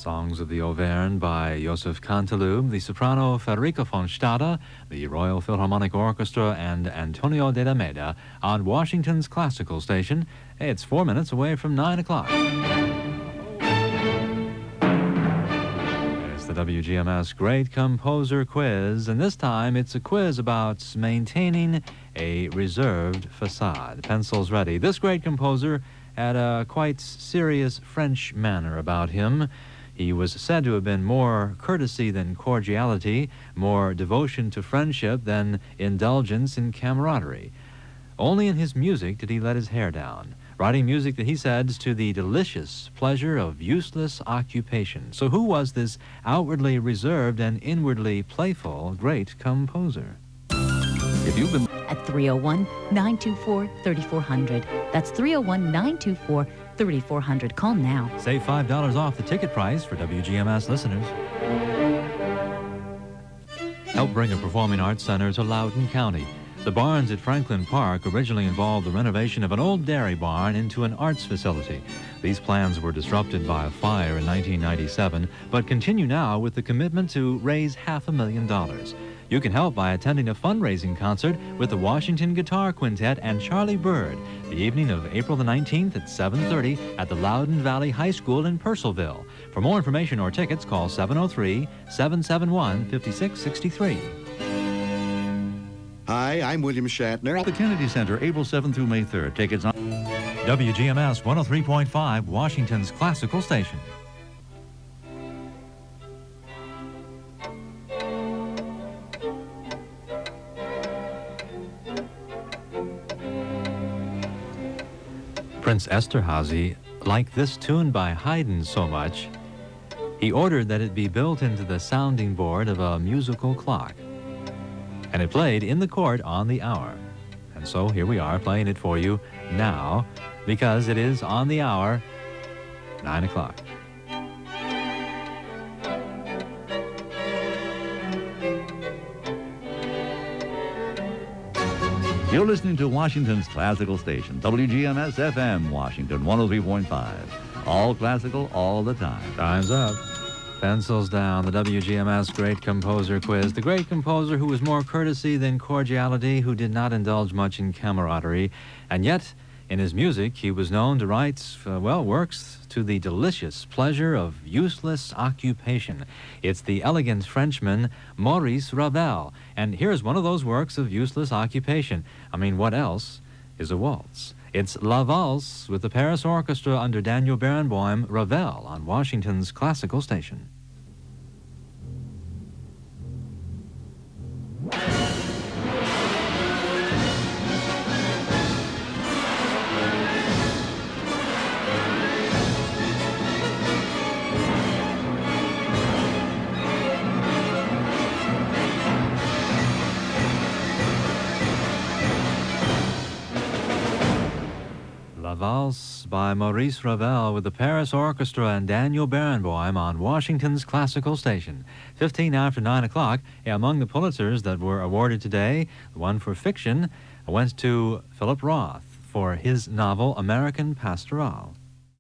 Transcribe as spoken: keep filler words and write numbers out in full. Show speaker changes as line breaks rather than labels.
Songs of the Auvergne by Joseph Canteloube, the soprano Federica von Stade, the Royal Philharmonic Orchestra, and Antonio de la Meda on Washington's classical station. Hey, it's four minutes away from nine o'clock. It's the W G M S Great Composer Quiz, and this time it's a quiz about maintaining a reserved facade. Pencils ready. This great composer had a quite serious French manner about him. He was said to have been more courtesy than cordiality, more devotion to friendship than indulgence in camaraderie. Only in his music did he let his hair down, writing music that he said to the delicious pleasure of useless occupation. So who was this outwardly reserved and inwardly playful great composer?
If you've been
at three oh one, nine two four, three four zero zero. That's three oh one, nine two four, three four zero zero. Call now.
Save five dollars off the ticket price for W G M S listeners. Help bring a performing arts center to Loudoun County. The barns at Franklin Park originally involved the renovation of an old dairy barn into an arts facility. These plans were disrupted by a fire in nineteen ninety-seven, but continue now with the commitment to raise half a million dollars. You can help by attending a fundraising concert with the Washington Guitar Quintet and Charlie Bird the evening of April the nineteenth at seven thirty at the Loudoun Valley High School in Purcellville. For more information or tickets, call seven oh three, seven seven one, five six six three.
Hi, I'm William Shatner.
at the Kennedy Center, April seventh through May third. Tickets on
W G M S one oh three point five, Washington's classical station. Prince Esterhazy liked this tune by Haydn so much, he ordered that it be built into the sounding board of a musical clock. And it played in the court on the hour. And so here we are playing it for you now, because it is on the hour, nine o'clock.
You're listening to Washington's classical station, W G M S F M, Washington, one oh three point five. All classical, all the time.
Time's up. Pencils down. The W G M S Great Composer Quiz. The great composer who was more courtesy than cordiality, who did not indulge much in camaraderie, and yet, in his music, he was known to write, uh, well, works to the delicious pleasure of useless occupation. It's the elegant Frenchman Maurice Ravel. And here's one of those works of useless occupation. I mean, what else is a waltz? It's La Valse with the Paris Orchestra under Daniel Barenboim, Ravel on Washington's classical station. La Valse by Maurice Ravel with the Paris Orchestra and Daniel Barenboim on Washington's classical station. Fifteen after nine o'clock. Among the Pulitzers that were awarded today, the one for fiction went to Philip Roth for his novel American Pastoral.